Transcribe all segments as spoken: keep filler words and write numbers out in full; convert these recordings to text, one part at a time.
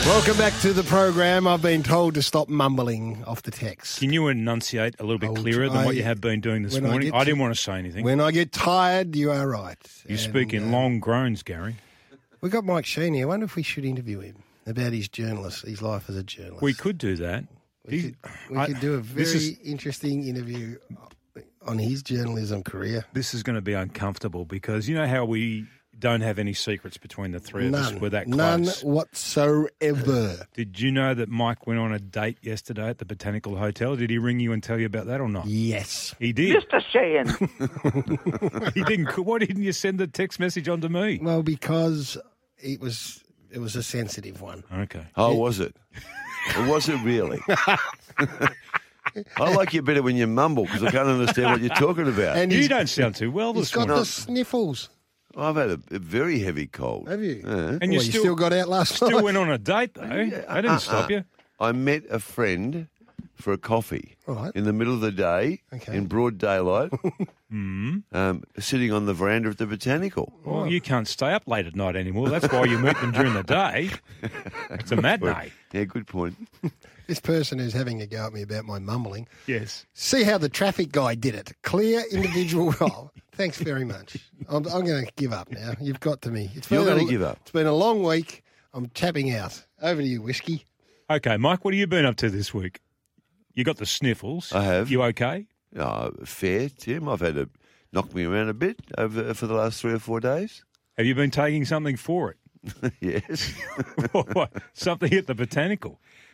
Welcome back to the program. I've been told to stop mumbling off the text. Can you enunciate a little bit I'll clearer than try. what you have been doing this When I morning? get I, to- didn't want to say anything. When I get tired, you are right. You And, speak in uh, long groans, Gary. We've got Mike Sheen here. I wonder if we should interview him about his journalist, his life as a journalist. We could do that. We, He- could, we I- could do a very this is- interesting interview on his journalism career. This is going to be uncomfortable because you know how we don't have any secrets between the three of us. None. We're that None close. whatsoever. Did you know that Mike went on a date yesterday at the Botanical Hotel? Did he ring you and tell you about that or not? Yes. He did. Mister Shane. He didn't. Why didn't you send the text message on to me? Well, because it was it was a sensitive one. Okay. Oh, was it? Or was it really? I like you better when you mumble because I can't understand what you're talking about. And You he's, don't sound too well he's this got morning. the sniffles. I've had a, a very heavy cold. Have you? Yeah. And Well, you you still, still got out last still night. went on a date, though. I didn't stop you. I met a friend for a coffee Right. in the middle of the day Okay. in broad daylight, um, sitting on the veranda of the Botanical. Well, you can't stay up late at night anymore. That's why you meet them during the day. It's a matinee. Yeah, good point. This person who's having a go at me about my mumbling. Yes. See how the traffic guy did it. Clear individual role. Thanks very much. I'm, I'm going to give up now. You've got to me. It's You're been a- gonna give up? It's been a long week. I'm tapping out. Over to you, Whiskey. Okay, Mike, what have you been up to this week? You got the sniffles. I have. You okay? Oh, fair, Tim. I've had to knock me around a bit over for the last three or four days. Have you been taking something for Yes. it? Something at the Botanical?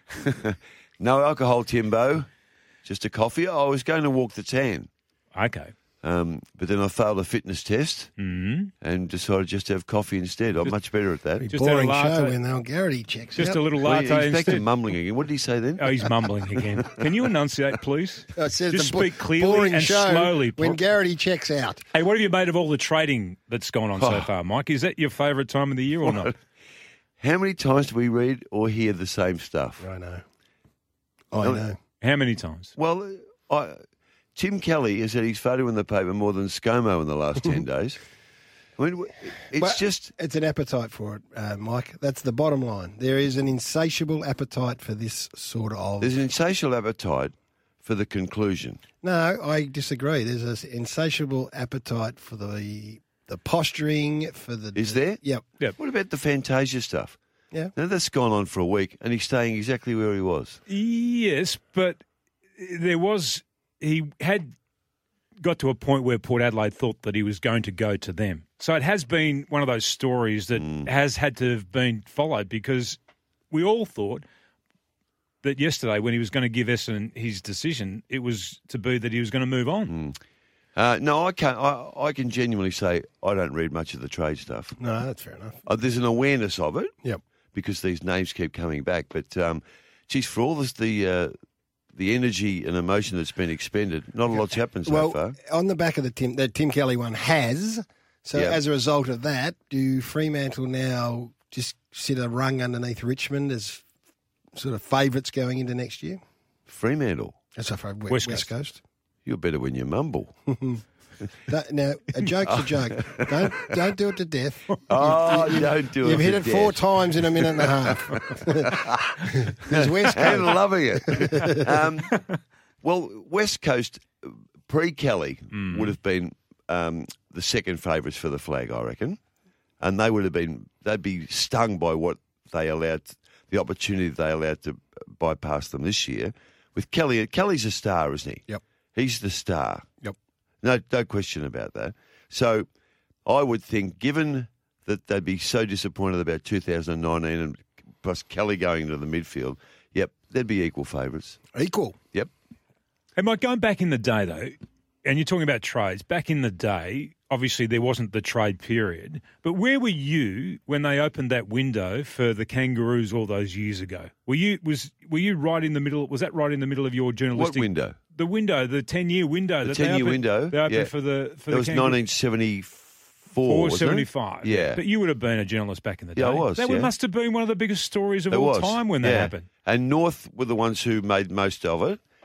No alcohol, Timbo. Just a coffee. I was going to walk the tan. Okay. Um, but then I failed a fitness test Mm-hmm. and decided just to have coffee instead. I'm much better at that. Pretty Just had a boring latte. show when the old Garrity checks Just out. a little Well, latte he's back to instead. mumbling again. What did he say then? Oh, he's mumbling again. Can you enunciate, please? It says Just the bo- speak clearly boring and show slowly. when Pro- Garrity checks out. Hey, what have you made of all the trading that's gone on so Oh. far, Mike? Is that your favourite time of the year or not? How many times do we read or hear the same stuff? I know. I No, know. How many times? Well, I, Tim Kelly has had his photo in the paper more than ScoMo in the last ten days. I mean, it's But just... It's an appetite for it, uh, Mike. That's the bottom line. There is an insatiable appetite for this sort of... There's an insatiable appetite for the conclusion. No, I disagree. There's an insatiable appetite for the the posturing, for the... Is there? Yep. What about the Fantasia stuff? Yeah. Now, that's gone on for a week, and he's staying exactly where he was. Yes, but there was... He had got to a point where Port Adelaide thought that he was going to go to them. So it has been one of those stories that Mm. has had to have been followed because we all thought that yesterday when he was going to give Essendon his decision, it was to be that he was going to move on. Uh, no, I can't. I, I can genuinely say I don't read much of the trade stuff. No, that's fair enough. Uh, there's an awareness of it Yep. because these names keep coming back. But, um, geez, for all this, the uh, the energy and emotion that's been expended, not a lot's happened so well, far. on the back of the Tim, the Tim Kelly one has. So Yep. as a result of that, do Fremantle now just sit a rung underneath Richmond as sort of favourites going into next year? Fremantle, That's sorry, West, West West Coast. Coast. you're better when you mumble. That, now, a joke's a joke. Don't don't do it to death. Oh, don't do it. You've hit to it four death. times in a minute and a half. There's West I'm Coast. loving it. um, well, West Coast pre-Kelly Mm. would have been um, the second favourites for the flag, I reckon, and they would have been. They'd be stung by what they allowed, the opportunity they allowed to bypass them this year. With Kelly, Kelly's a star, isn't he? Yep. He's the star. Yep. No, no question about that. So, I would think, given that they'd be so disappointed about two thousand nineteen and plus Kelly going into the midfield, yep, they'd be equal favourites. Equal. Yep. Hey, Mike, going back in the day, though, and you're talking about trades, back in the day, obviously there wasn't the trade period, but where were you when they opened that window for the Kangaroos all those years ago? Were you was were you right in the middle? Was that right in the middle of your What journalistic window? The window, the ten-year window. The that they ten-year opened- window, They opened yeah. for the for That the was Kangaroos. nineteen seventy-four, Four wasn't it? seventy-five. Yeah. But you would have been a journalist back in the day. Yeah, I was, That yeah. must have been one of the biggest stories of It all was. time when that yeah. happened. And North were the ones who made most of it.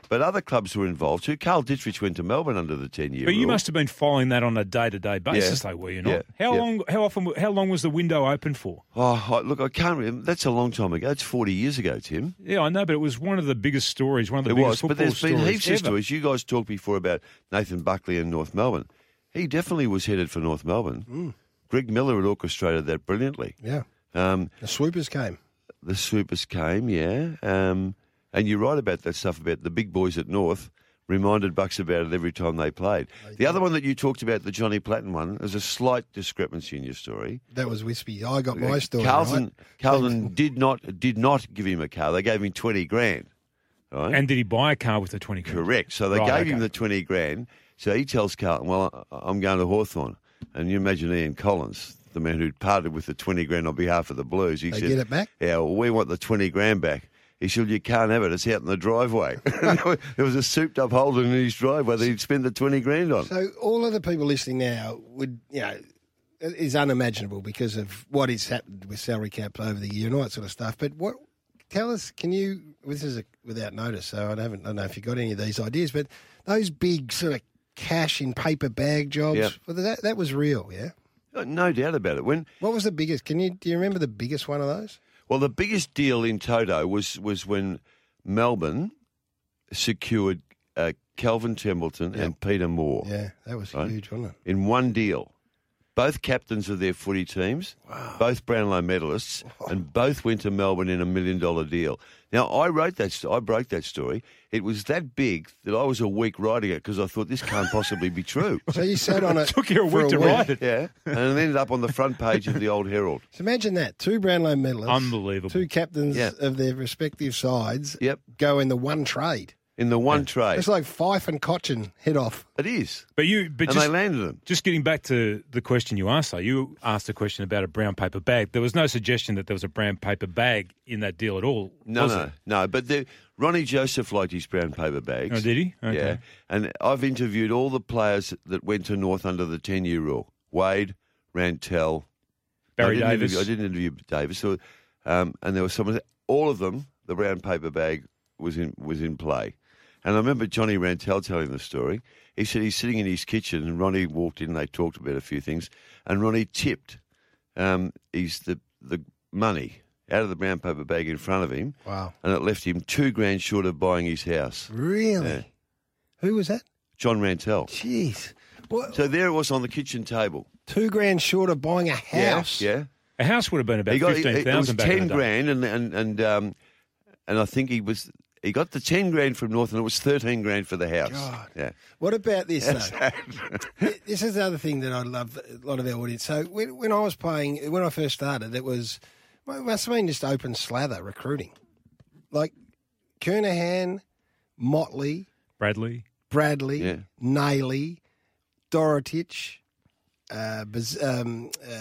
But other clubs were involved too. Carl Dittrich went to Melbourne under the ten-year But rule. you must have been following that on a day-to-day basis, Yeah. though, were you not? Yeah. How Yeah. long? How often? How long was the window open for? Oh, I- look, I can't remember. That's a long time ago. It's forty years ago, Tim. Yeah, I know, but it was one of the biggest stories, one of the It biggest was, football but there's been stories heaps of ever. stories. You guys talked before about Nathan Buckley and North Melbourne. He definitely was headed for North Melbourne. Mm. Greg Miller had orchestrated that brilliantly. Yeah. Um, The swoopers came. the Supers came, yeah. Um, and you're right about that stuff about the big boys at North. Reminded Bucks about it every time they played. The other one that you talked about, the Johnny Platten one, there's a slight discrepancy in your story. That was Wispy. I got my story Carlton, right. Carlton did not did not give him a car. They gave him twenty grand. Right? And did he buy a car with the twenty grand? Correct. So they Right, gave okay. him the twenty grand. So he tells Carlton, well, I- I'm going to Hawthorn. And you imagine Ian Collins, the man who'd parted with the twenty grand on behalf of the Blues. He They said, get it back? Yeah, well, we want the twenty grand back. He said, you can't have it. It's out in the driveway. There was a souped-up hole in his driveway that he'd spent the twenty grand on. So all of the people listening now would, you know, it is unimaginable because of what has happened with salary caps over the year and all that sort of stuff. But what? Tell us, can you? This is a, without notice, so I haven't. I don't know if you got any of these ideas, but those big sort of cash in paper bag jobs, Yep. well, that that was real, yeah. No doubt about it. When What was the biggest? Can you do you remember the biggest one of those? Well, the biggest deal in Toto was, was when Melbourne secured uh, Calvin Templeton and Peter Moore Yeah, that was Right. huge, wasn't it? in one deal. Both captains of their footy teams, both Brownlow medalists, and both went to Melbourne in a million dollar deal. Now, I wrote that, st- I broke that story. It was that big that I was a week writing it because I thought this can't possibly be true. So you sat on it. Took you a for week to write it. Yeah, and it ended up on the front page of the Old Herald. So imagine that: two Brownlow medalists, Unbelievable. two captains Yeah. of their respective sides, Yep. go in the one trade. In the one trade. It's like Fife and Cochin head off. It is. But you, but And just, they landed them. just getting back to the question you asked, though, you asked a question about a brown paper bag. There was no suggestion that there was a brown paper bag in that deal at all. No, was no, there? no. But the, Ronnie Joseph liked his brown paper bags. Oh, did he? Okay. Yeah. And I've interviewed all the players that went to North under the ten-year rule. Wade, Rantel. Barry I didn't Davis. Interview, I didn't interview Davis. So, um, and there was someone, all of them, the brown paper bag was in was in play. And I remember Johnny Rantel telling the story. He said he's sitting in his kitchen and Ronnie walked in and they talked about a few things. And Ronnie tipped um, he's the, the money out of the brown paper bag in front of him. Wow. And it left him two grand short of buying his house. Really? Yeah. Who was that? John Rantel. Jeez. What? So there it was on the kitchen table. Two grand short of buying a house. Yeah. yeah. A house would have been about He got fifteen it was thousand back in ten the day. grand, and and and um, and I think he was he got the ten grand from North, and it was thirteen grand for the house. God. Yeah. What about this, though? This is the other thing that I love a lot of our audience. So when, when I was playing, when I first started, it was, well, it must have been just open slather recruiting. Like Kernahan, Motley, Bradley. Bradley, Yeah. Nailey, Dorotich, uh, Bez, um, uh,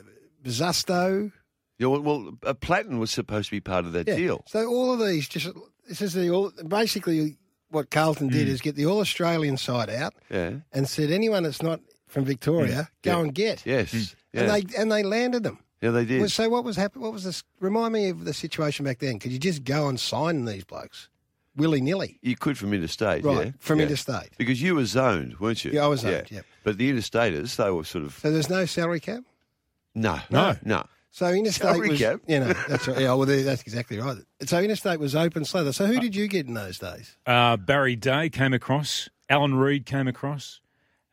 Bezusto. Yeah, well, well, uh, Platten was supposed to be part of that Yeah. deal. So all of these, just this is the all. Basically, what Carlton did is get the All Australian side out Yeah. and said anyone that's not from Victoria, go Yeah. and get. Yes. Yeah. And they and they landed them. yeah, they did. Well, so what was happening? What was this? Remind me of the situation back then. Could you just go and sign these blokes willy nilly? You could from interstate, Right, yeah. from yeah. interstate. Because you were zoned, weren't you? Yeah, I was zoned, yep. But the interstaters, they were sort of So there's no salary cap. no, No. no. So interstate Salary was, cap? you know, that's right. Yeah, well, that's exactly right. So interstate was open slather. So who did you get in those days? Uh, Barry Day came across. Alan Reid came across.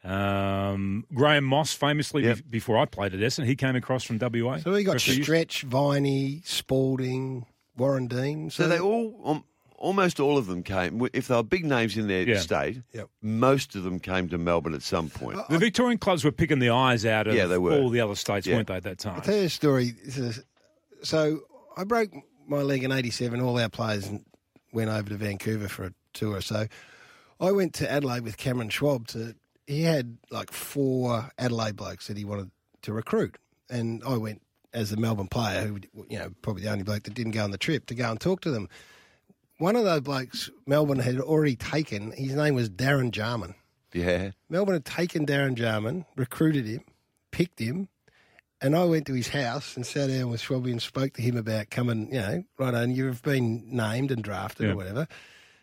Um, Graham Moss, famously, Yep. be- before I played at Essendon, he came across from W A. So we got for a few years. Stretch, Viney, Spalding, Warren Dean. So they all, um, almost all of them came. If they were big names in their Yeah. state, Yep. most of them came to Melbourne at some point. The Victorian clubs were picking the eyes out of Yeah, they were. all the other states, Yeah. weren't they, at that time? I'll tell you a story. This is, so I broke my leg in eighty-seven. All our players went over to Vancouver for a tour. So I went to Adelaide with Cameron Schwab. To he had like four Adelaide blokes that he wanted to recruit, and I went as the Melbourne player, who you know probably the only bloke that didn't go on the trip, to go and talk to them. One of those blokes Melbourne had already taken. His name was Darren Jarman. Yeah. Melbourne had taken Darren Jarman, recruited him, picked him, and I went to his house and sat down with Schwabby and spoke to him about coming, you know, right on, you've been named and drafted Yeah. or whatever.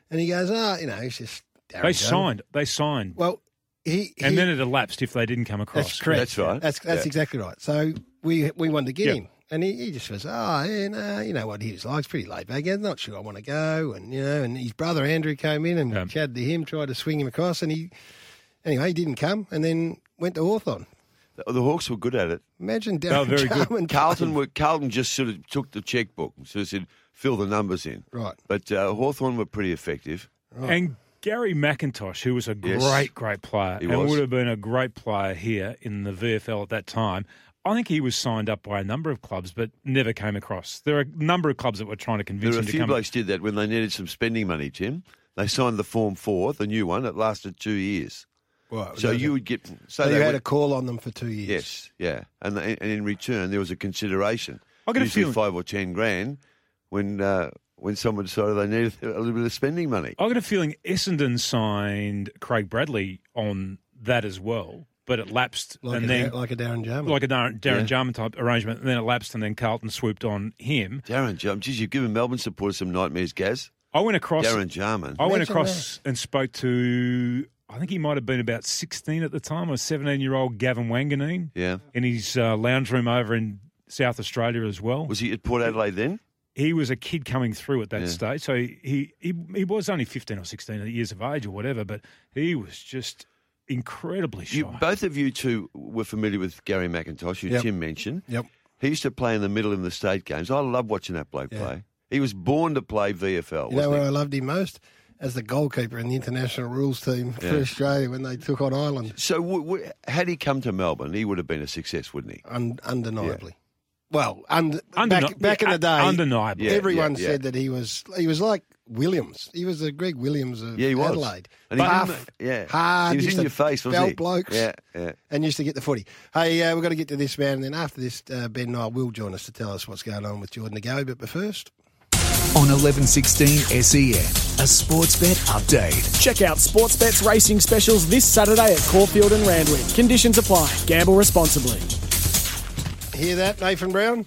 And he goes, oh, you know, he's just Darren They Jarman. signed. They signed. Well, he, he and then it elapsed if they didn't come across. that's correct. That's right. That's that's Yeah. exactly right. So we we wanted to get Yeah. him, and he, he just says, "Oh, yeah, no, you know what he was like. He's pretty laid back. I'm not sure I want to go." And you know, and his brother Andrew came in and Yeah. chatted to him, tried to swing him across, and he anyway he didn't come, and then went to Hawthorn. The, the Hawks were good at it. Imagine They were Darren very good. Jarman. Carlton were Carlton just sort of took the checkbook, sort of said, fill the numbers in. Right. But uh, Hawthorn were pretty effective. And Gary McIntosh, who was a Yes. great, great player He and was. would have been a great player here in the V F L at that time, I think he was signed up by a number of clubs but never came across. There are a number of clubs that were trying to convince There were a him to few come. blokes did that when they needed some spending money, Tim. They signed the Form four, the new one. It lasted two years. Right, So okay. you would get... So they you had went- a call on them for two years. Yes, yeah. And, and in return, there was a consideration. I got a Usually feeling- five or ten grand when uh, when someone decided they needed a little bit of spending money. I got a feeling Essendon signed Craig Bradley on that as well, but it lapsed Like, and a, then Dar- like a Darren Jarman. like a Darren, Darren Yeah. Jarman type arrangement, and then it lapsed, and then Carlton swooped on him. Darren Jarman, geez, you've given Melbourne supporters some nightmares, Gaz. I went across. Darren Jarman. I went Imagine across and spoke to, I think he might have been about sixteen at the time, or seventeen-year-old Gavin Wanganeen Yeah. in his uh, lounge room over in South Australia as well. Was he at Port Adelaide then? He was a kid coming through at that Yeah. stage, so he, he he was only fifteen or sixteen years of age or whatever, but he was just incredibly shy. You, both of you two were familiar with Gary McIntosh, who Yep. Tim mentioned. Yep. He used to play in the middle in the state games. I love watching that bloke Yeah. play. He was born to play V F L, You know wasn't where he? I loved him most? As the goalkeeper in the international rules team for Yeah. Australia when they took on Ireland. So w- w- had he come to Melbourne, he would have been a success, wouldn't he? Un- undeniably. Well, und- Undeni- back, back in the day, undeniably. Yeah, everyone yeah, yeah. said that he was he was like Williams. He was the Greg Williams of Yeah, he was. Adelaide. And he Buff, didn't- yeah. hard, He was used in to your face, wasn't belt he? blokes, Yeah, yeah. and used to get the footy. Hey, uh, we've got to get to this man, and then after this, uh, Ben Nile will join us to tell us what's going on with Jordan Agoe. But first, On eleven sixteen S E N, a Sportsbet update. Check out Sportsbet's racing specials this Saturday at Caulfield and Randwick. Conditions apply. Gamble responsibly. hear that, Nathan Brown?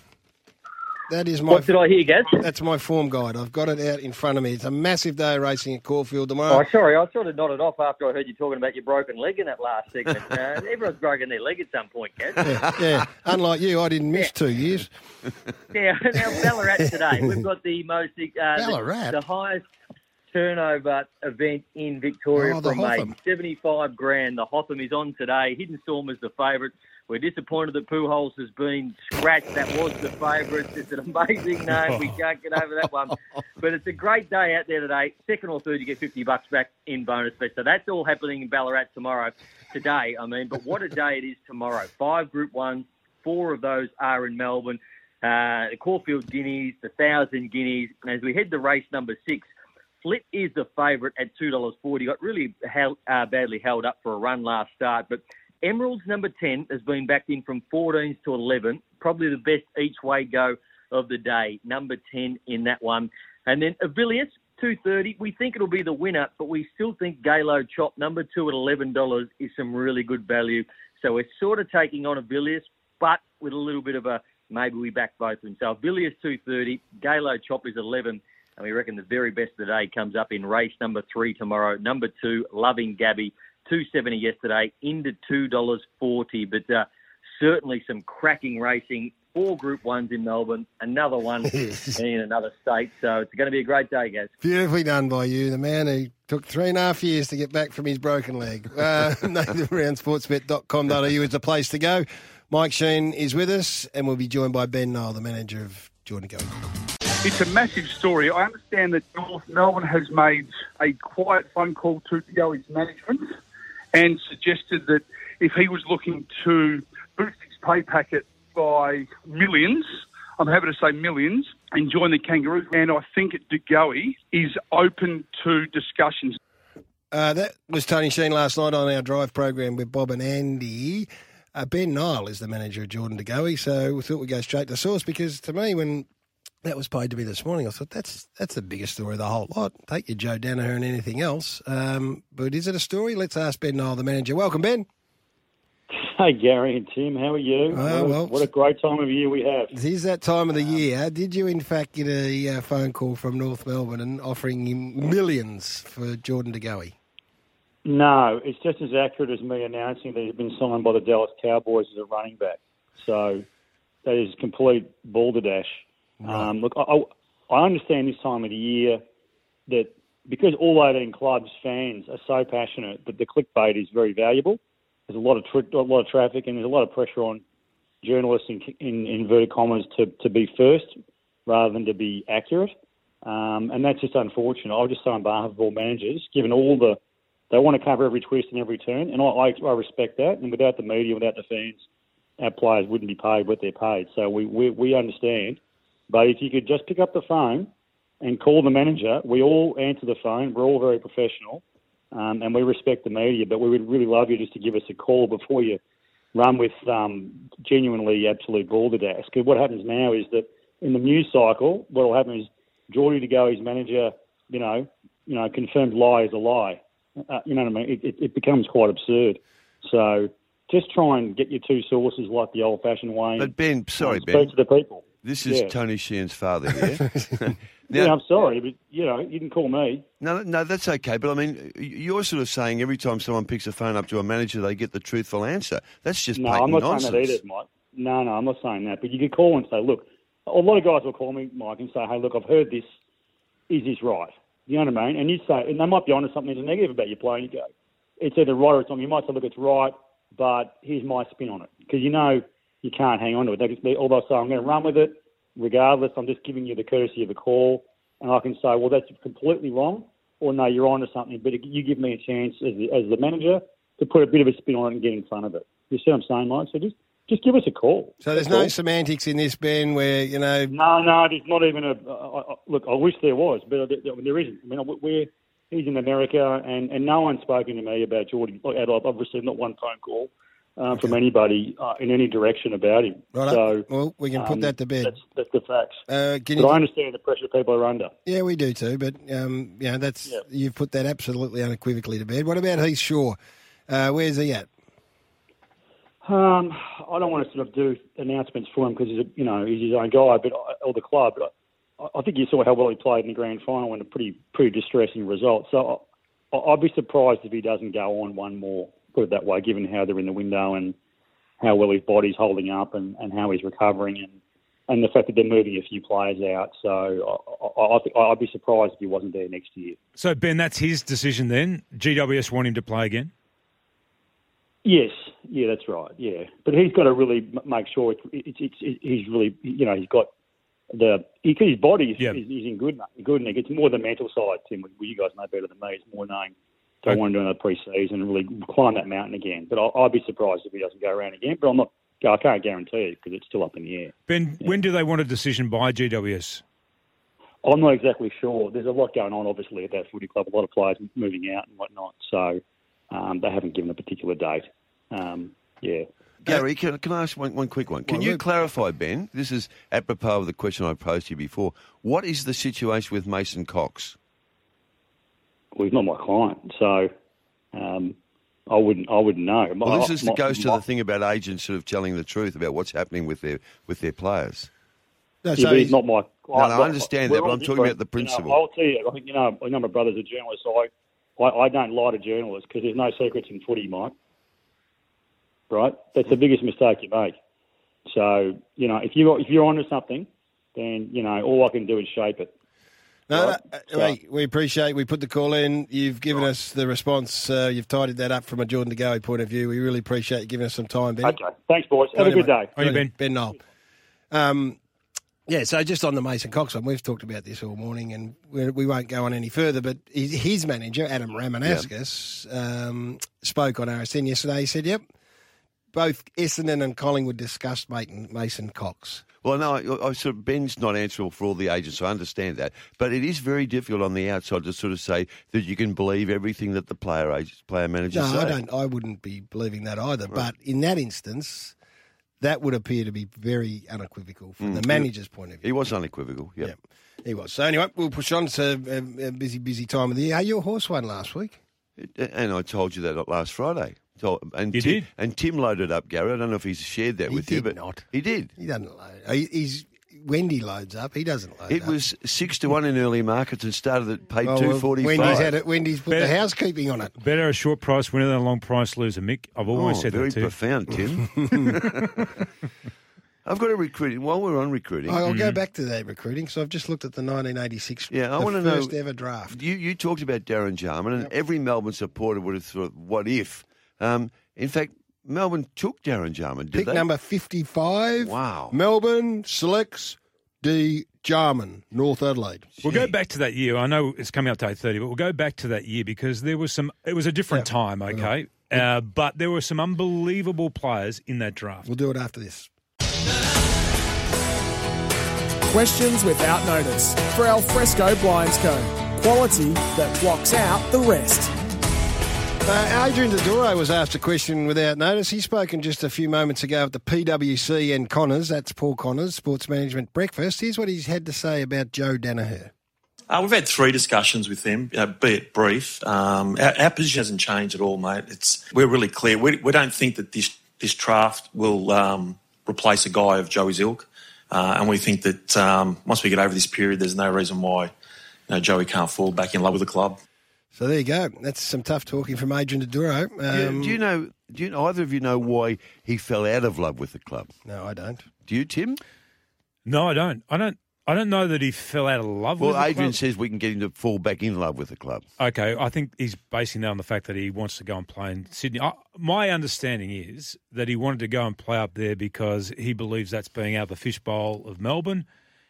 That is my What did I hear, Gaz? that's my form guide. I've got it out in front of me. It's a massive day of racing at Caulfield tomorrow. Oh, sorry, I sort of nodded off after I heard you talking about your broken leg in that last segment. Uh, everyone's broken their leg at some point, Gaz. Yeah, yeah. Unlike you, I didn't miss two years. Now, now Ballarat today, we've got the most, uh, Ballarat? the, the highest turnover event in Victoria Oh, the from May. Hotham. seventy-five grand. The Hotham is on today. Hidden Storm is the favourite. We're disappointed that Pujols has been scratched. That was the favourite. It's an amazing name. We can't get over that one. But it's a great day out there today. Second or third, you get fifty bucks back in bonus bet. So that's all happening in Ballarat tomorrow. Today, I mean. But what a day it is tomorrow. Five Group Ones. Four of those are in Melbourne. Uh, the Caulfield Guineas, the Thousand Guineas. And as we head to race number six, Flip is the favourite at two dollars forty. Got really held, uh, badly held up for a run last start. But Emerald's number ten has been backed in from fourteens to eleven. Probably the best each way go of the day. Number ten in that one. And then Avilius, two thirty. We think it'll be the winner, but we still think Galo Chop, number two at eleven dollars, is some really good value. So we're sort of taking on Avilius, but with a little bit of a maybe we back both of them. So Avilius two thirty, Galo Chop is eleven. And we reckon the very best of the day comes up in race number three tomorrow. Number two, Loving Gabby, two seventy yesterday, into two dollars forty. But uh, certainly some cracking racing. Four Group Ones in Melbourne, another one in another state. So it's going to be a great day, guys. Beautifully done by you, the man who took three and a half years to get back from his broken leg. Uh, Nathan Brown, sportsbet dot com dot a u is the place to go. Mike Sheen is with us, and we'll be joined by Ben Nile, the manager of Jordan Agoe. It's a massive story. I understand that North Melbourne has made a quiet phone call to Agoe's management and suggested that if he was looking to boost his pay packet by millions, I'm happy to say millions, and join the Kangaroos. And I think Agoe is open to discussions. Uh, that was Tony Sheen last night on our drive program with Bob and Andy. Uh, Ben Nile is the manager of Jordan Agoe, so we thought we'd go straight to source because to me, when that was paid to me this morning, I thought that's that's the biggest story of the whole lot. Take your Joe Danaher and anything else. Um, but is it a story? Let's ask Ben Nile, the manager. Welcome, Ben. Hey, Gary and Tim, how are you? Oh, what, a, well, what a great time of year we have. It is that time of the year. Did you, in fact, get a uh, phone call from North Melbourne and offering him millions for Jordan De Goey? No, it's just as accurate as me announcing that he's been signed by the Dallas Cowboys as a running back. So that is complete balderdash. Right. Um, look, I, I understand this time of the year that because all eighteen clubs fans are so passionate that the clickbait is very valuable. There's a lot of tra- a lot of traffic and there's a lot of pressure on journalists in, in, in inverted commas to, to be first rather than to be accurate. Um, and that's just unfortunate. I'll just say on behalf of all managers, given all the they want to cover every twist and every turn, and I, I, I respect that. And without the media, without the fans, our players wouldn't be paid what they're paid. So we, we, we understand. But if you could just pick up the phone and call the manager, we all answer the phone. We're all very professional, um, and we respect the media. But we would really love you just to give us a call before you run with um, genuinely absolute balderdash. Because what happens now is that in the news cycle, what will happen is Geordie De Goey's manager, you know, you know, confirmed lie is a lie. Uh, you know what I mean? It, it, it becomes quite absurd. So just try and get your two sources like the old-fashioned way. But Ben, sorry, speak Ben. to the people. This is yeah. Tony Sheehan's father here. now, yeah, I'm sorry, but, you know, you can call me. No, no, that's okay. But, I mean, you're sort of saying every time someone picks a phone up to a manager, they get the truthful answer. That's just no, blatant I'm not nonsense. saying that either, Mike. No, no, I'm not saying that. But you could call and say, look, a lot of guys will call me, Mike, and say, hey, look, I've heard this. Is this right? You know what I mean? And you say, and they might be onto something that's negative about your play, and you go, it's either right or it's wrong. You might say, look, it's right, but here's my spin on it. Because you know you can't hang on to it. They just, they, all they'll say, I'm going to run with it. Regardless, I'm just giving you the courtesy of a call. And I can say, well, that's completely wrong. Or no, you're onto something. But you give me a chance as the, as the manager to put a bit of a spin on it and get in front of it. You see what I'm saying, Mike? So just, just give us a call. So there's no semantics in this, Ben, where, you know... No, no, there's not even a... Uh, uh, look, I wish there was, but there isn't. I mean, we're... He's in America, and, and no one's spoken to me about Geordie. I've received not one phone call um, okay. from anybody uh, in any direction about him. Right. So, well, we can put um, that to bed. That's, that's the facts. Uh, but you... I understand the pressure people are under. Yeah, we do too. But um, yeah, that's yeah. you've put that absolutely unequivocally to bed. What about Heath Shaw? Uh, where's he at? Um, I don't want to sort of do announcements for him because he's a, you know he's his own guy, but or the club. But I, I think you saw how well he played in the grand final and a pretty pretty distressing result. So. I'd be surprised if he doesn't go on one more, put it that way, given how they're in the window and how well his body's holding up and, and how he's recovering and, and the fact that they're moving a few players out. So I, I, I think I'd be surprised if he wasn't there next year. So, Ben, that's his decision then? G W S want him to play again? Yes. Yeah, that's right. Yeah. But he's got to really make sure it's, it's, it's, he's really, you know, he's got the, because his body is, yep. is, is in good, good nick. It's more the mental side, Tim. Well, you guys know better than me. It's more knowing, don't okay. want to do another pre-season and really climb that mountain again. But I'll, I'd be surprised if he doesn't go around again. But I'm not, I can't guarantee it because it's still up in the air. Ben, yeah. when do they want a decision by G W S? I'm not exactly sure. There's a lot going on, obviously, at that footy club. A lot of players moving out and whatnot. So um, they haven't given a particular date. Um, yeah. Gary, can, can I ask one, one quick one? Can well, you look. clarify, Ben? This is apropos of the question I posed to you before. What is the situation with Mason Cox? Well, he's not my client, so um, I wouldn't. I wouldn't know. Well, this is, my, goes to my, the thing about agents sort of telling the truth about what's happening with their with their players. No, so yeah, he's not my client. No, no, I understand that, but I'm talking about the principle. You know, I'll tell you. I think you know. I know my brother's a journalist. So I, I, I don't lie to journalists because there's no secrets in footy, Mike. Right, that's the biggest mistake you make. So you know, if you if you're onto something, then you know all I can do is shape it. No, right? no so, we, we appreciate. We put the call in. You've given right. us the response. Uh, you've tidied that up from a Jordan De Goey point of view. We really appreciate you giving us some time, Ben. Okay, thanks, boys. Have anyway, a good day. How you been, Ben Noel? Um, yeah. So just on the Mason Cox one, we've talked about this all morning, and we, we won't go on any further. But his, his manager, Adam Ramanauskas, yep. um, spoke on R S N yesterday. He said, "Yep." Both Essendon and Collingwood discussed Mason Cox. Well, no, I, I sort of, Ben's not answerable for all the agents, so I understand that. But it is very difficult on the outside to sort of say that you can believe everything that the player agents, player managers no, say. No, I don't. I wouldn't be believing that either. Right. But in that instance, that would appear to be very unequivocal from mm, the manager's he, point of view. He was unequivocal, yeah. Yep, he was. So anyway, we'll push on. It's a, a busy, busy time of the year. Hey, your horse won last week. It, and I told you that last Friday. So, and You Tim, did? And Tim loaded up, Gary. I don't know if he's shared that He with you, did but not. he did. He doesn't load. He- He's Wendy loads up. He doesn't load It up. was six to one in early markets and started at paid Well, two well, forty Wendy's five. had it. Wendy's put the Better- housekeeping on it. Better a short price winner than a long price loser, Mick. I've always Oh, said very that too. profound, Tim. I've got a recruiting. While we're on recruiting, I'll go back to that recruiting because I've just looked at the nineteen eighty-six. Yeah, I the wanna know- first ever draft. You, you talked about Darren Jarman, and every Melbourne supporter would have thought, what if? Um, in fact, Melbourne took Darren Jarman, did Pick they? number fifty-five. Wow. Melbourne selects D. Jarman, North Adelaide. We'll go back to that year. I know it's coming up to eight thirty, but we'll go back to that year because there was some. It was a different Yeah. time, okay, uh, but there were some unbelievable players in that draft. We'll do it after this. Questions without notice for Alfresco Blinds Co. Quality that blocks out the rest. Uh, Adrian Dodoro was asked a question without notice. He's spoken just a few moments ago at the P W C and Connors. That's Paul Connors, Sports Management Breakfast. Here's what he's had to say about Joe Danaher. Uh, we've had three discussions with them, you know, be it brief. Um, our, our position hasn't changed at all, mate. It's we're really clear. We, we don't think that this this draft will um, replace a guy of Joey's ilk, uh, and we think that um, once we get over this period, there's no reason why you know, Joey can't fall back in love with the club. So there you go. That's some tough talking from Adrian Dodoro. Um, do, do you know? Do you, either of you know why he fell out of love with the club? No, I don't. Do you, Tim? No, I don't. I don't. I don't know that he fell out of love Well, with the Adrian club. says we can get him to fall back in love with the club. Okay, I think he's basing that on the fact that he wants to go and play in Sydney. I, my understanding is that he wanted to go and play up there because he believes that's being out of the fishbowl of Melbourne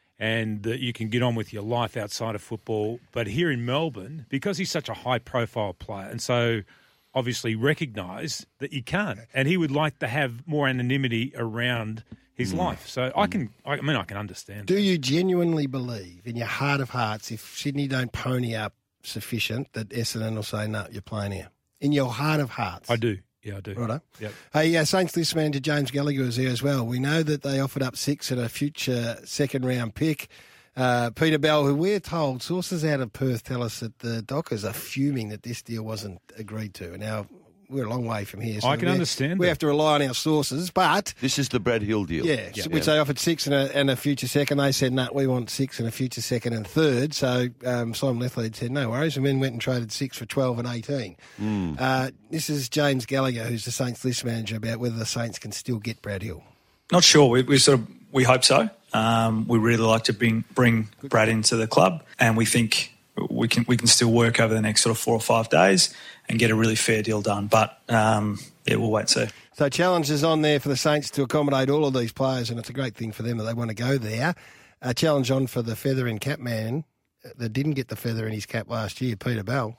and that you can get on with your life outside of football. But here in Melbourne, because he's such a high-profile player and so obviously recognise that you can't, and he would like to have more anonymity around his life. So I can, I mean, I can understand Do that. you genuinely believe in your heart of hearts if Sydney don't pony up sufficient that Essendon will say, no, you're playing here? In your heart of hearts. I do. Yeah, I do. Righto. Yep. Hey, uh, Saints list manager James Gallagher is there as well. We know that they offered up six and a future second round pick. Uh, Peter Bell, who we're told, sources out of Perth tell us that the Dockers are fuming that this deal wasn't agreed to. Now, we're a long way from here. So I can we- understand We that. have to rely on our sources, but... This is the Brad Hill deal. Yeah, which they offered six and a, and a future second. They said, no, we want six and a future second and third. So um, Simon Lethlead said, no worries, and then went and traded six for twelve and eighteen. Mm. Uh, this is James Gallagher, who's the Saints list manager, about whether the Saints can still get Brad Hill. Not sure. We, we sort of we hope so. Um, we really like to bring bring Brad into the club, and we think we can we can still work over the next sort of four or five days and get a really fair deal done. But um, yeah, we'll wait and see. So challenges on there for the Saints to accommodate all of these players, and it's a great thing for them that they want to go there. A challenge on for the feather in cap man that didn't get the feather in his cap last year, Peter Bell.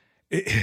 He-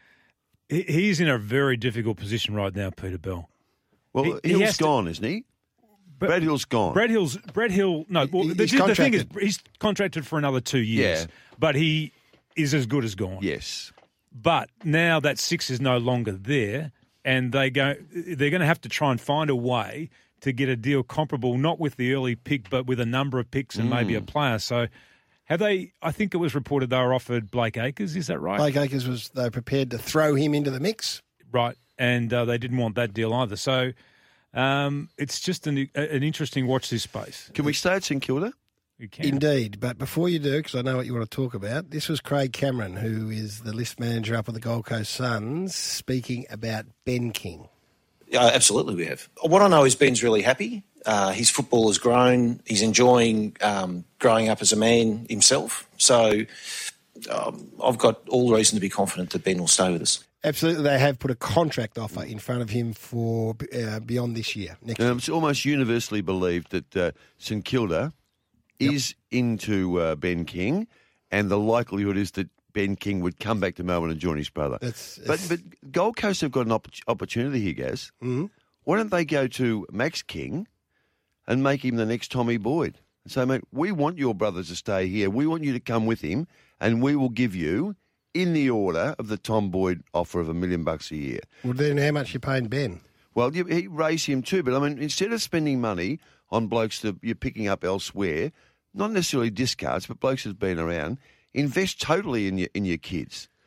He's in a very difficult position right now, Peter Bell. Well, He- he Hill's has to- gone, isn't he? But- Brad Hill's gone. Brad Hill's Brad Hill. No, well, He- the, he's the thing is, contracted. he's contracted for another two years. Yeah. But he is as good as gone. Yes. But now that six is no longer there, and they go, they're going to have to try and find a way to get a deal comparable, not with the early pick, but with a number of picks and maybe a player. So, have they? I think it was reported they were offered Blake Acres. Is that right? Blake Acres was they were prepared to throw him into the mix. Right, and uh, they didn't want that deal either. So, um, it's just an an interesting watch this space. Can we stay at St Kilda? You can. Indeed, but before you do, because I know what you want to talk about, this was Craig Cameron, who is the list manager up at the Gold Coast Suns, speaking about Ben King. Yeah, absolutely we have. What I know is Ben's really happy. Uh, his football has grown. He's enjoying um, growing up as a man himself. So um, I've got all reason to be confident that Ben will stay with us. Absolutely, they have put a contract offer in front of him for uh, beyond this year. Next Um, year. it's almost universally believed that uh, St Kilda is into uh, Ben King, and the likelihood is that Ben King would come back to Melbourne and join his brother. That's, But but Gold Coast have got an opp- opportunity here, Gaz. Mhm. Why don't they go to Max King and make him the next Tommy Boyd? And say, mate, we want your brother to stay here. We want you to come with him, and we will give you, in the order of the Tom Boyd offer of a million bucks a year. Well, then how much you paying Ben? Well, you, he raise him too, but I mean, instead of spending money on blokes that you're picking up elsewhere, not necessarily discards, but blokes that's been around, invest totally in your in your kids.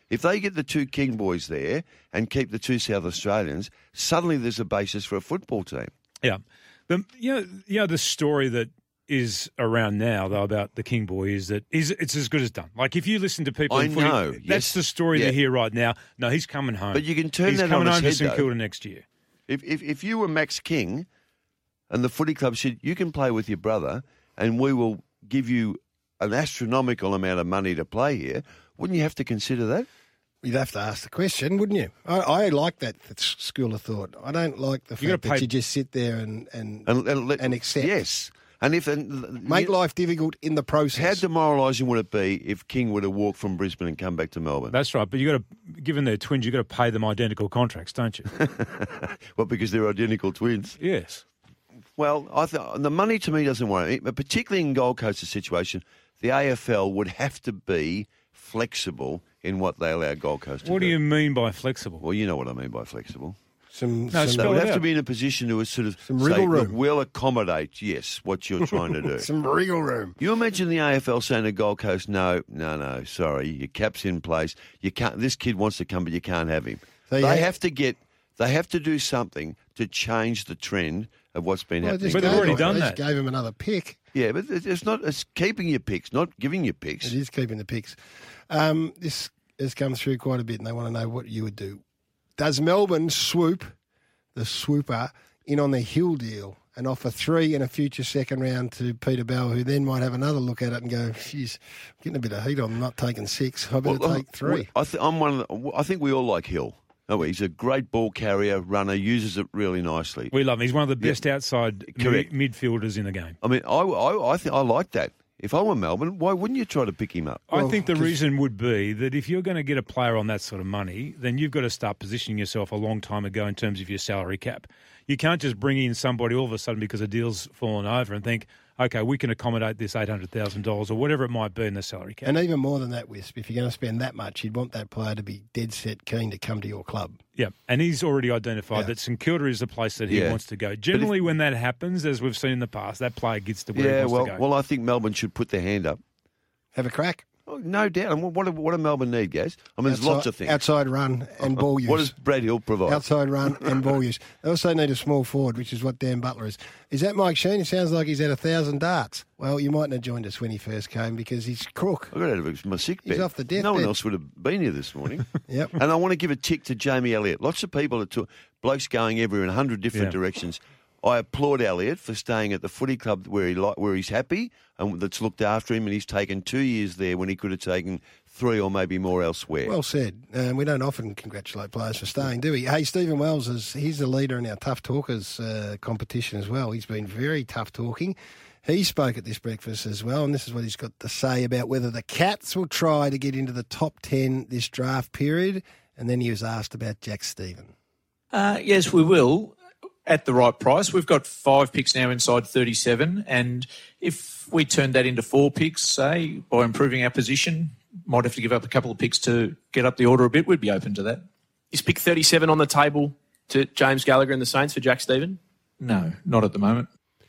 If they get the two King boys there and keep the two South Australians, suddenly there's a basis for a football team. Yeah. The, you know, you know, the story that is around now, though, about the King boy is that is it's as good as done. Like, if you listen to people... I in footy, know. That's Yes. the story Yeah. they hear right now. No, he's coming home. But you can turn he's that coming on home its to head, St though. Kilda next year. If, if if you were Max King and the footy club said, you can play with your brother and we will give you an astronomical amount of money to play here, wouldn't you have to consider that? You'd have to ask the question, wouldn't you? I, I like that, that school of thought. I don't like the You fact gotta that pay- you just sit there and and, And, and, let- and accept. Yes. And if and, Make you- life difficult in the process. How demoralising would it be if King were to walk from Brisbane and come back to Melbourne? That's right. But you got to, given they're twins, you got to pay them identical contracts, don't you? Well, because they're identical twins. Yes. Well, I th- the money to me doesn't worry me, but particularly in Gold Coast's situation, the A F L would have to be flexible in what they allow Gold Coast to What do. do you mean by flexible? Well, you know what I mean by flexible. Some, No, some They spell would it have out. to be in a position to sort of Some say, wriggle look, room. we'll accommodate, yes, what you're trying to do. some wriggle room. You imagine the A F L saying to Gold Coast, no, no, no, sorry, your cap's in place. You can't. This kid wants to come, but you can't have him. So you they have- have to get. They have to do something to change the trend of what's been Well, happening. just But they've gave already him- done they that. just gave him another pick. Yeah, but it- it's not. It's keeping your picks, not giving your picks. It is keeping the picks. Um, this has come through quite a bit, and they want to know what you would do. Does Melbourne swoop, the swooper, in on the Hill deal and offer three and a future second round to Peter Bell, who then might have another look at it and go, geez, I'm getting a bit of heat on, I'm not taking six, I better Well, take three. I th- I'm one of the, I think we all like Hill. Oh, he's a great ball carrier, runner, uses it really nicely. We love him. He's one of the best outside Correct. mi- midfielders in the game. I mean, I, I, I think I like that. If I were Melbourne, why wouldn't you try to pick him up? I Well, think the 'cause- reason would be that if you're going to get a player on that sort of money, then you've got to start positioning yourself a long time ago in terms of your salary cap. You can't just bring in somebody all of a sudden because a deal's fallen over and think, okay, we can accommodate this eight hundred thousand dollars or whatever it might be in the salary cap. And even more than that, Wisp, if you're going to spend that much, you'd want that player to be dead set keen to come to your club. Yeah, and he's already identified Yeah. that St Kilda is the place that he Yeah. wants to go. Generally, when that happens, as we've seen in the past, that player gets to where Yeah, he wants well, to go. well, I think Melbourne should put their hand up. Have a crack. Oh, no doubt. And what, what, do- what do Melbourne need, Gaz? I mean, there's lots of things. Outside run and ball use. What does Brad Hill provide? Outside run and ball use. They also need a small forward, which is what Dan Butler is. Is that Mike Sheen? It sounds like he's had a thousand darts. Well, you mightn't have joined us when he first came because he's crook. I got out of my sick bed. He's off the deathbed. No one else would have been here this morning. Yep. And I want to give a tick to Jamie Elliott. Lots of people are to, blokes going everywhere in a hundred different Yeah. directions. I applaud Elliott for staying at the footy club where he li- where he's happy and that's looked after him, and he's taken two years there when he could have taken three or maybe more elsewhere. Well said. Um, we don't often congratulate players for staying, do we? Hey, Stephen Wells, is he's the leader in our Tough Talkers uh, competition as well. He's been very tough talking. He spoke at this breakfast as well, and this is what he's got to say about whether the Cats will try to get into the top ten this draft period. And then he was asked about Jack Stephen. Uh, yes, we will, at the right price. We've got five picks now inside thirty-seven, and if we turn that into four picks, say, by improving our position, might have to give up a couple of picks to get up the order a bit, we'd be open to that. Is pick thirty-seven on the table to James Gallagher and the Saints for Jack Stephen? No, not at the moment.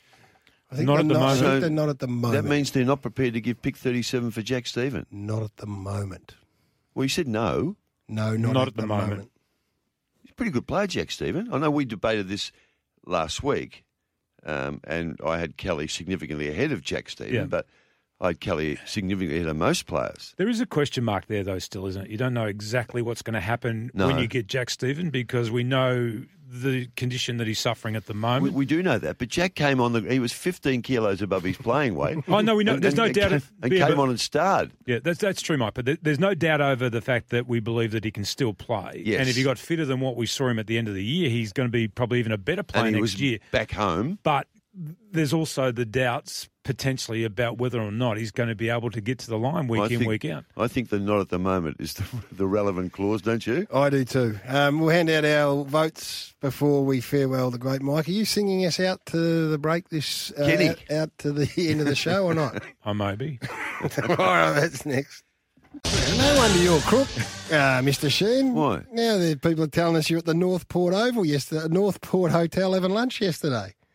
I think Not they're at the not, I moment. think they're not at the moment. that means they're not prepared to give pick thirty-seven for Jack Stephen. Not at the moment. Well, you said no. No, not, Not at, at the the moment. moment. He's a pretty good player, Jack Stephen. I know we debated this last week, um, and I had Kelly significantly ahead of Jack Stephen, Yeah. but I had Kelly significantly ahead of most players. There is a question mark there, though, still, isn't it? You don't know exactly what's going to happen No. when you get Jack Stephen because we know the condition that he's suffering at the We, moment. we do know that, but Jack came on. The, he was fifteen kilos above his playing weight. Oh, no, we know. And- There's no and- doubt. And, of- and yeah, came but- on and starred. Yeah, that's that's true, Mike. But there- there's no doubt over the fact that we believe that he can still play. Yes. And if he got fitter than what we saw him at the end of the year, he's going to be probably even a better player And he next was year. back home. But there's also the doubts potentially about whether or not he's going to be able to get to the line week I in, think, week out. I think the not at the moment is the, the relevant clause, don't you? I do too. Um, we'll hand out our votes before we farewell the great Mike. Are you singing us out to the break this uh, Kenny. out, out to the end of the show or not? I may be. All right, that's next. No wonder you're crook, uh, Mister Sheen. Why? Now the people are telling us you're at the Northport Oval yesterday, Northport Hotel having lunch yesterday.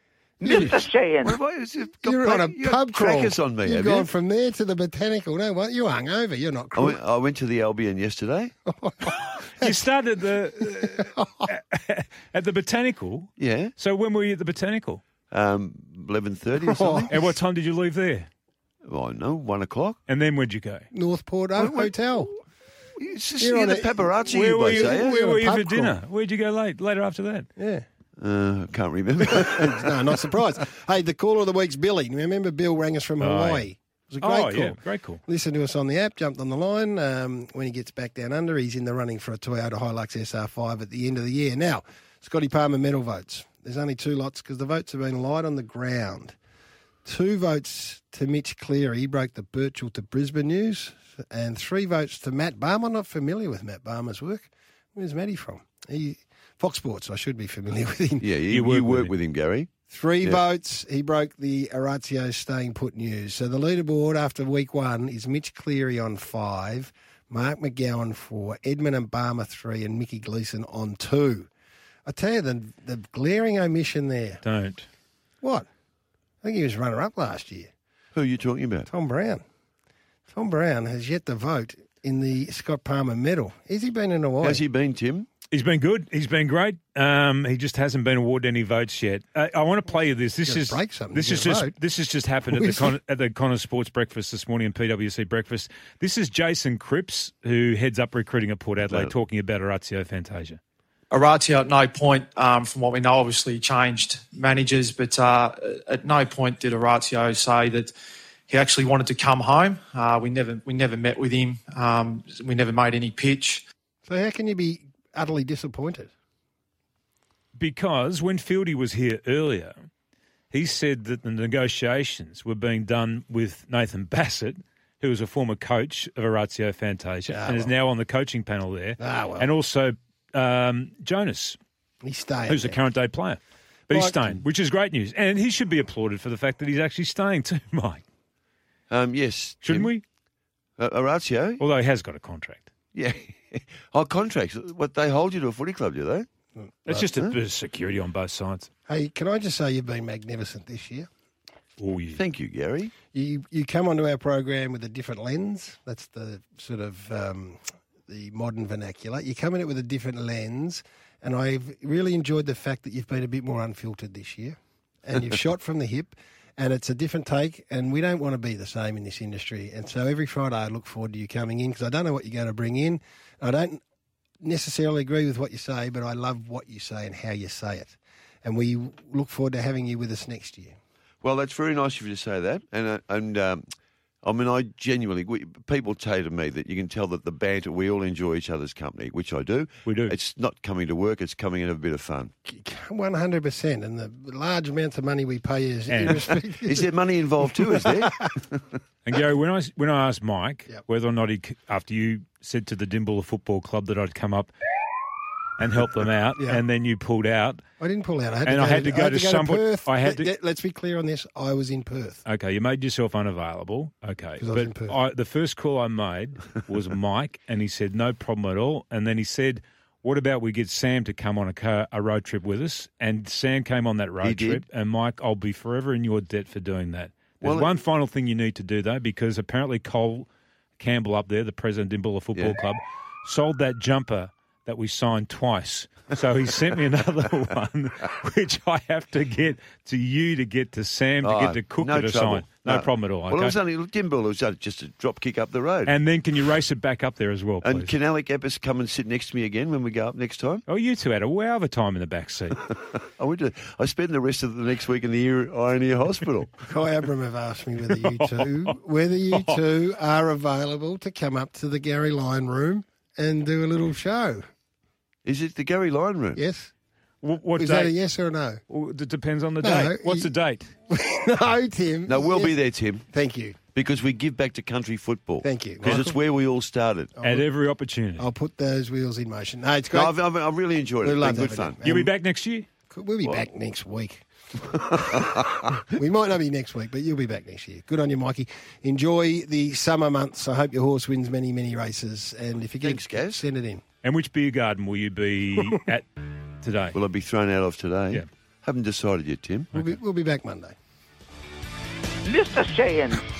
Just saying. What have I, you've got You're on a you got pub crawl. crackers on me, You've have gone you? from there to the Botanical. No, what? You're hungover. You're not I crook. went, I went to the Albion yesterday. You started the uh, at the Botanical. Yeah. So when were you at the Botanical? Um, eleven thirty or something. At what time did you leave there? Oh, no, one o'clock. And then where'd you go? Northport Wait, wait. Hotel. It's just, You're you're on the a- paparazzi, Where you were both, you? are you? Where on a were you pub for crawl. dinner? Where'd you go late? Later after that? Yeah. Uh, I can't remember. No, not surprised. Hey, the caller of the week's Billy. Remember Bill rang us from Oh, Hawaii. yeah. It was a great Oh, call. yeah, great call. Listen to us on the app, jumped on the line. Um, when he gets back down under, he's in the running for a Toyota Hilux S R five at the end of the year. Now, Scotty Palmer medal votes. There's only two lots because the votes have been light on the ground. Two votes to Mitch Cleary, he broke the Birchall to Brisbane news, and three votes to Matt Barmer. I'm not familiar with Matt Barmer's work. Where's Matty from? He, Fox Sports, I should be familiar with him. Yeah, you, You you work work, with with, him. Gary. Three Yeah. votes. He broke the Orazio staying put news. So the leaderboard after week one is Mitch Cleary on five, Mark McGowan four, Edmund and Barmer three, and Mickey Gleeson on two. I tell you, the, the glaring omission there. Don't. What? I think he was runner-up last year. Who are you talking about? Tom Brown. Tom Brown has yet to vote in the Scott Palmer medal. Has he been in Hawaii? How's he been, Tim? He's been good. He's been great. Um, he just hasn't been awarded any votes yet. Uh, I want to play you this. This Gotta is break something this to is get a just vote. this has just happened at Who the is Con- it? at the Connor Sports Breakfast this morning and P W C Breakfast. This is Jason Cripps, who heads up recruiting at Port Adelaide, No. talking about Orazio Fantasia. Orazio at no point, um, from what we know, obviously changed managers, but uh, at no point did Orazio say that he actually wanted to come home. Uh, we never we never met with him. Um, we never made any pitch. So how can you be utterly disappointed? Because when Fieldy was here earlier, he said that the negotiations were being done with Nathan Bassett, who was a former coach of Orazio Fantasia Ah, and is well. now on the coaching panel there, Ah, well. and also um, Jonas, He's staying. who's a there. current day player. But he's Like- staying, which is great news. And he should be applauded for the fact that he's actually staying too, Mike. Um, yes. Shouldn't Tim. we? Uh, Orazio? Although he has got a contract. Yeah. Oh, contracts. What, they hold you to a footy club, do they? It's just a bit of security on both sides. Hey, can I just say you've been magnificent this year? Oh, yeah. Thank you, Gary. You you come onto our program with a different lens. That's the sort of um, the modern vernacular. You come in it with a different lens, and I've really enjoyed the fact that you've been a bit more unfiltered this year, and you've shot from the hip, and it's a different take, and we don't want to be the same in this industry. And so every Friday I look forward to you coming in because I don't know what you're going to bring in. I don't necessarily agree with what you say, but I love what you say and how you say it. And we look forward to having you with us next year. Well, that's very nice of you to say that. And, uh, and um, I mean, I genuinely, we, people say to me that you can tell that the banter, we all enjoy each other's company, which I do. We do. It's not coming to work, it's coming in a bit of fun. one hundred percent. And the large amounts of money we pay is And- irrespective. Is there money involved too, is there? And Gary, when I when I asked Mike Yep. whether or not he, c- after you said to the Dimbula Football Club that I'd come up and help them out, Yeah. and then you pulled out. I didn't pull out. I had And to I go had to go to somebody- Perth. I had Let- to- let- Let's be clear on this. I was in Perth. Okay, you made yourself unavailable. Okay, 'Cause I was in Perth. but I, the first call I made was Mike, and he said no problem at all. And then he said, "What about we get Sam to come on a car, a road trip with us?" And Sam came on that road He did. trip. And Mike, I'll be forever in your debt for doing that. There's Well, one final thing you need to do though, because apparently Cole Campbell up there, the president of Dimbula Football Yeah. Club, sold that jumper that we signed twice. So he sent me another one, which I have to get to you to get to Sam to Oh, get to Cook no to trouble. sign. No, problem at all. Well, okay? it was only Dimble. It was just a drop kick up the road. And then can you race it back up there as well, please? And can Alec Eppes come and sit next to me again when we go up next time? Oh, you two had a wow of a time in the back seat. I went to. I spend the rest of the next week in the ear, Iron Ear Hospital. Kai Abram have asked me whether you two, whether you two are available to come up to the Gary Lyon room and do a little show. Is it the Gary Lyon room? Yes. What, what Is date? that a yes or a no? Well, it depends on the No, date. What's you- the date? No, Tim. No, we'll Yes. be there, Tim, Thank you. because we give back to country football. Thank you. Because it's where we all started. At every opportunity. I'll put those wheels in motion. No, it's great. No, I've, I've, I've really enjoyed it. We It's love been good having fun. you. You'll be Um, back next year? We'll be back next week. We might not be next week, but you'll be back next year. Good on you, Mikey. Enjoy the summer months. I hope your horse wins many, many races. And if you get Thanks, Gaz. send it in. And which beer garden will you be at today? Will I be thrown out of today? Yeah. Haven't decided yet, Tim. We'll, be, we'll be back Monday. Mister Shane,